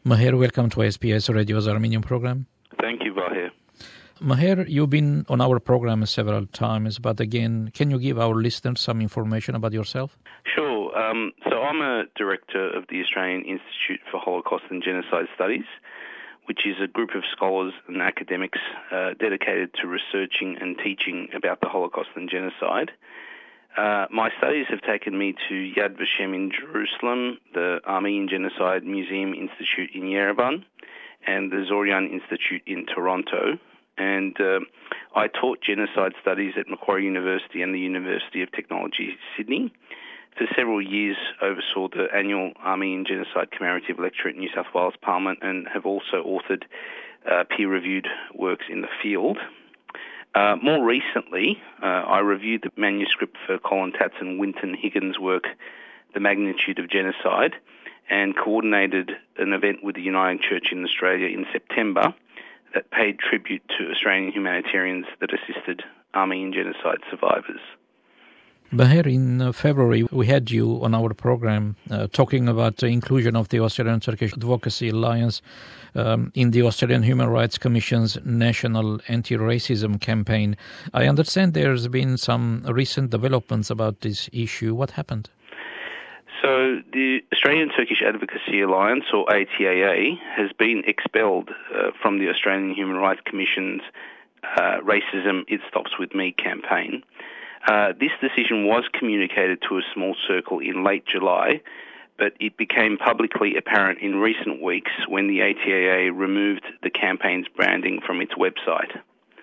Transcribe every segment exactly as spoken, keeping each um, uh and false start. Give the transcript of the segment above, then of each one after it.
Maher, welcome to S B S Radio's Armenian program. Thank you, Vahir. Maher, you've been on our program several times, but again, can you give our listeners some information about yourself? Sure. Um, so I'm a director of the Australian Institute for Holocaust and Genocide Studies, which is a group of scholars and academics uh, dedicated to researching and teaching about the Holocaust and genocide. Uh, my studies have taken me to Yad Vashem in Jerusalem, the Armenian Genocide Museum Institute in Yerevan, and the Zorian Institute in Toronto. And uh, I taught genocide studies at Macquarie University and the University of Technology, Sydney. For several years, oversaw the annual Armenian Genocide Commemorative Lecture at New South Wales Parliament and have also authored uh, peer-reviewed works in the field. Uh, more recently, uh, I reviewed the manuscript for Colin Tatz and Winton Higgins' work, The Magnitude of Genocide, and coordinated an event with the Uniting Church in Australia in September that paid tribute to Australian humanitarians that assisted Armenian genocide survivors. Maher, in uh, February, we had you on our program uh, talking about the inclusion of the Australian Turkish Advocacy Alliance um, in the Australian Human Rights Commission's National Anti-Racism Campaign. I understand there's been some recent developments about this issue. What happened? So the Australian Turkish Advocacy Alliance, or A T A A, has been expelled uh, from the Australian Human Rights Commission's uh, Racism It Stops With Me campaign. Uh, this decision was communicated to a small circle in late July, but it became publicly apparent in recent weeks when the A T A A removed the campaign's branding from its website.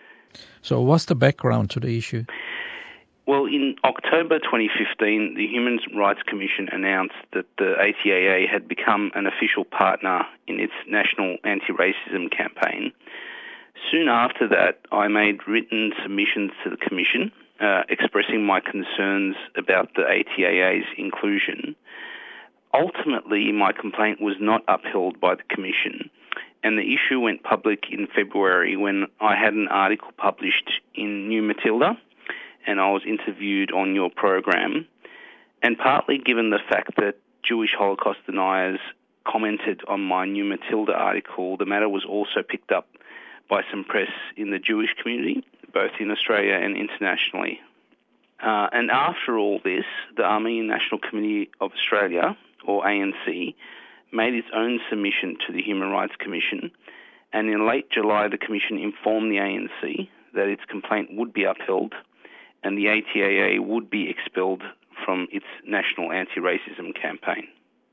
So what's the background to the issue? Well, in October twenty fifteen, the Human Rights Commission announced that the A T A A had become an official partner in its national anti-racism campaign. Soon after that, I made written submissions to the Commission, Uh, expressing my concerns about the A T A A's inclusion. Ultimately, my complaint was not upheld by the Commission, and the issue went public in February when I had an article published in New Matilda, and I was interviewed on your program. And partly given the fact that Jewish Holocaust deniers commented on my New Matilda article, the matter was also picked up by some press in the Jewish community, both in Australia and internationally. Uh, and after all this, the Armenian National Committee of Australia, or A N C, made its own submission to the Human Rights Commission, and in late July the Commission informed the A N C that its complaint would be upheld and the A T A A would be expelled from its national anti-racism campaign.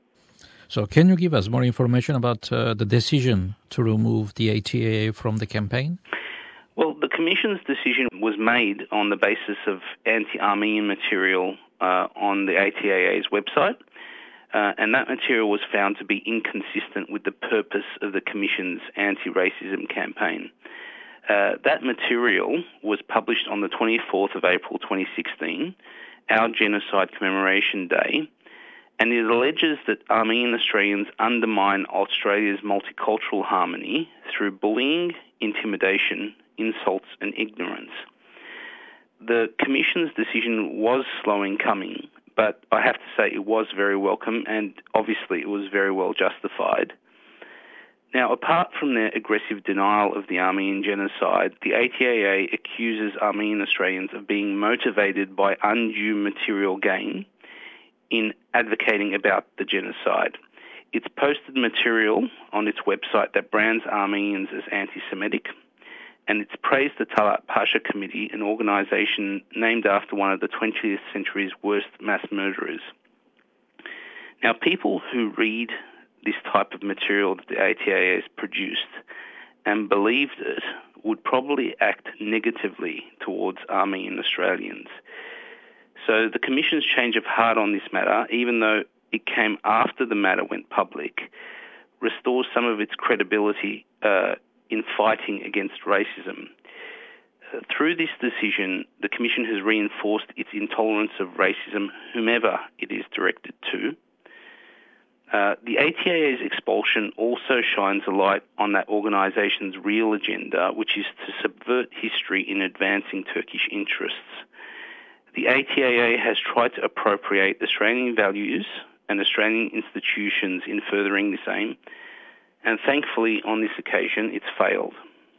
So can you give us more information about uh, the decision to remove the A T A A from the campaign? Well, the Commission's decision was made on the basis of anti-Armenian material uh, on the A T A A's website, uh, and that material was found to be inconsistent with the purpose of the Commission's anti-racism campaign. Uh, that material was published on the twenty-fourth of April twenty sixteen, our Genocide Commemoration Day, and it alleges that Armenian Australians undermine Australia's multicultural harmony through bullying, intimidation, insults and ignorance. The Commission's decision was slow in coming, but I have to say it was very welcome and obviously it was very well justified. Now, apart from their aggressive denial of the Armenian genocide, the A T A A accuses Armenian Australians of being motivated by undue material gain in advocating about the genocide. It's posted material on its website that brands Armenians as anti-Semitic, and it's praised the Talat Pasha Committee, an organisation named after one of the twentieth century's worst mass murderers. Now, people who read this type of material that the A T A A has produced and believed it would probably act negatively towards Armenian Australians. So the Commission's change of heart on this matter, even though it came after the matter went public, restores some of its credibility uh, in fighting against racism. Uh, through this decision, the Commission has reinforced its intolerance of racism, whomever it is directed to. Uh, the A T A A's expulsion also shines a light on that organisation's real agenda, which is to subvert history in advancing Turkish interests. The A T A A has tried to appropriate Australian values and Australian institutions in furthering this aim, and thankfully on this occasion it's failed.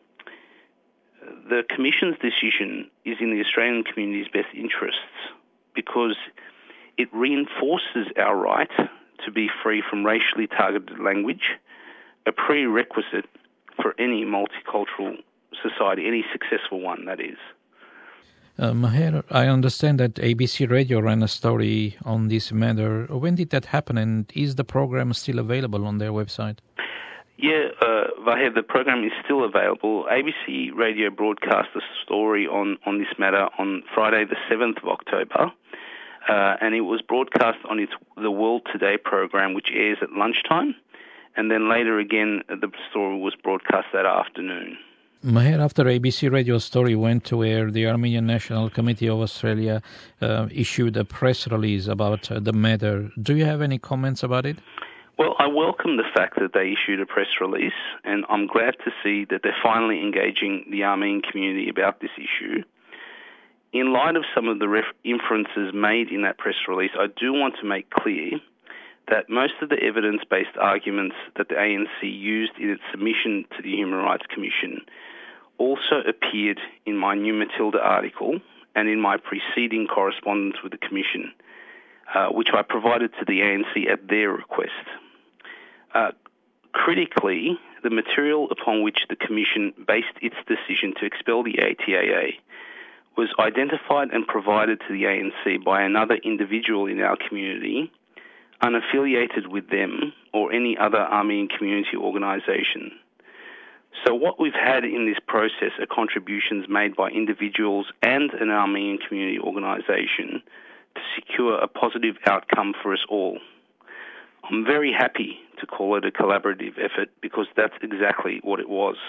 The Commission's decision is in the Australian community's best interests because it reinforces our right to be free from racially targeted language, a prerequisite for any multicultural society, any successful one, that is. Uh, Maher, I understand that A B C Radio ran a story on this matter. When did that happen, and is the program still available on their website? Yeah, uh, Vahed, the program is still available. A B C Radio broadcast a story on, on this matter on Friday the seventh of October, uh, and it was broadcast on its The World Today program, which airs at lunchtime, and then later again the story was broadcast that afternoon. Maher, after A B C Radio's story went to air, the Armenian National Committee of Australia uh, issued a press release about uh, the matter. Do you have any comments about it? Well, I welcome the fact that they issued a press release, and I'm glad to see that they're finally engaging the Armenian community about this issue. In light of some of the ref- inferences made in that press release, I do want to make clear that most of the evidence-based arguments that the A N C used in its submission to the Human Rights Commission also appeared in my New Matilda article and in my preceding correspondence with the Commission, uh, which I provided to the A N C at their request. Uh, critically, the material upon which the Commission based its decision to expel the A T A A was identified and provided to the A N C by another individual in our community, unaffiliated with them or any other Armenian community organisation. So what we've had in this process are contributions made by individuals and an Armenian community organisation to secure a positive outcome for us all. I'm very happy to call it a collaborative effort because that's exactly what it was.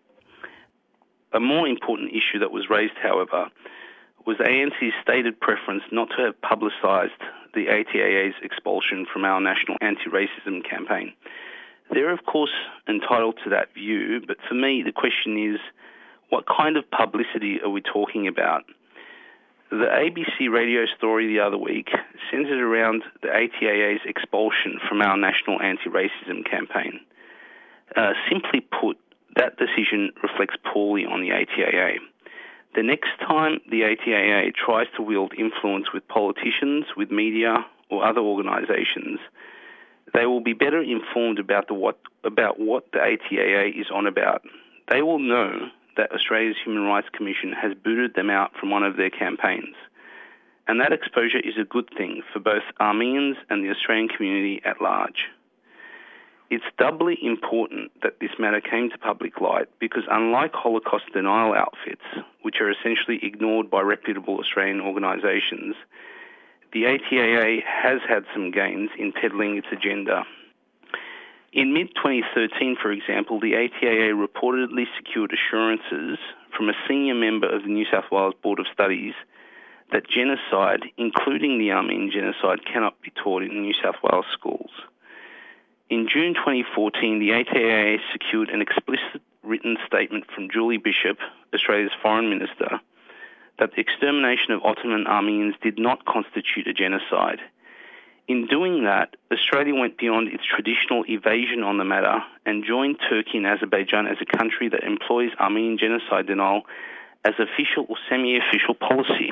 A more important issue that was raised, however, was A N C's stated preference not to have publicised the A T A A's expulsion from our national anti-racism campaign. They're, of course, entitled to that view, but for me, the question is, what kind of publicity are we talking about? The A B C Radio story the other week centred around the A T A A's expulsion from our national anti-racism campaign. Uh, simply put, that decision reflects poorly on the A T A A. The next time the A T A A tries to wield influence with politicians, with media, or other organisations, they will be better informed about the what about what the A T A A is on about. They will know that Australia's Human Rights Commission has booted them out from one of their campaigns. And that exposure is a good thing for both Armenians and the Australian community at large. It's doubly important that this matter came to public light because unlike Holocaust denial outfits, which are essentially ignored by reputable Australian organisations, the A T A A has had some gains in peddling its agenda. In mid twenty thirteen, for example, the A T A A reportedly secured assurances from a senior member of the New South Wales Board of Studies that genocide, including the Armenian genocide, cannot be taught in New South Wales schools. In June twenty fourteen, the A T A A secured an explicit written statement from Julie Bishop, Australia's Foreign Minister, that the extermination of Ottoman Armenians did not constitute a genocide. In doing that, Australia went beyond its traditional evasion on the matter and joined Turkey and Azerbaijan as a country that employs Armenian genocide denial as official or semi-official policy.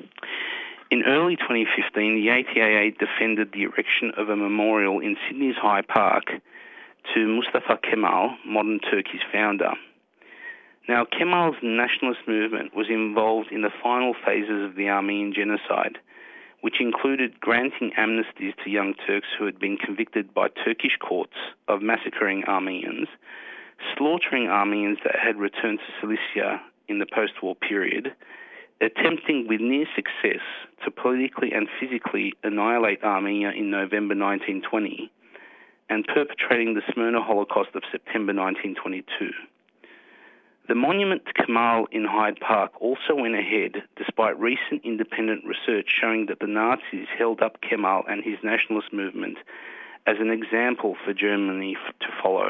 In early twenty fifteen, the A T A A defended the erection of a memorial in Sydney's Hyde Park to Mustafa Kemal, modern Turkey's founder. Now, Kemal's nationalist movement was involved in the final phases of the Armenian genocide, which included granting amnesties to young Turks who had been convicted by Turkish courts of massacring Armenians, slaughtering Armenians that had returned to Cilicia in the post-war period, attempting with near success to politically and physically annihilate Armenia in November nineteen twenty, and perpetrating the Smyrna Holocaust of September nineteen twenty-two. The monument to Kemal in Hyde Park also went ahead despite recent independent research showing that the Nazis held up Kemal and his nationalist movement as an example for Germany to follow.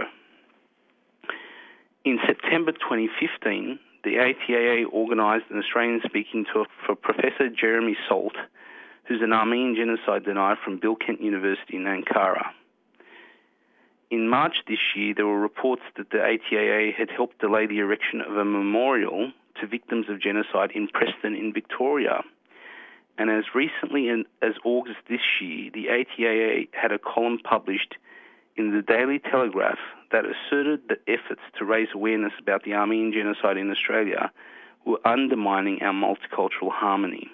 In September twenty fifteen, the A T A A organised an Australian-speaking tour for Professor Jeremy Salt, who's an Armenian genocide denier from Bilkent University in Ankara. In March this year, there were reports that the A T A A had helped delay the erection of a memorial to victims of genocide in Preston in Victoria. And as recently as August this year, the A T A A had a column published in the Daily Telegraph that asserted that efforts to raise awareness about the Armenian genocide in Australia were undermining our multicultural harmony.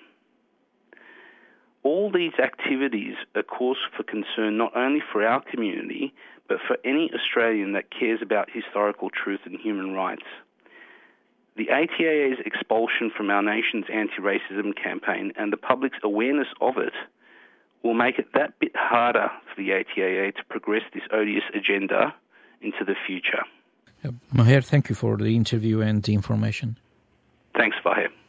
All these activities are cause for concern not only for our community, but for any Australian that cares about historical truth and human rights. The A T A A's expulsion from our nation's anti-racism campaign and the public's awareness of it will make it that bit harder for the A T A A to progress this odious agenda into the future. Uh, Maher, thank you for the interview and the information. Thanks, Fahir.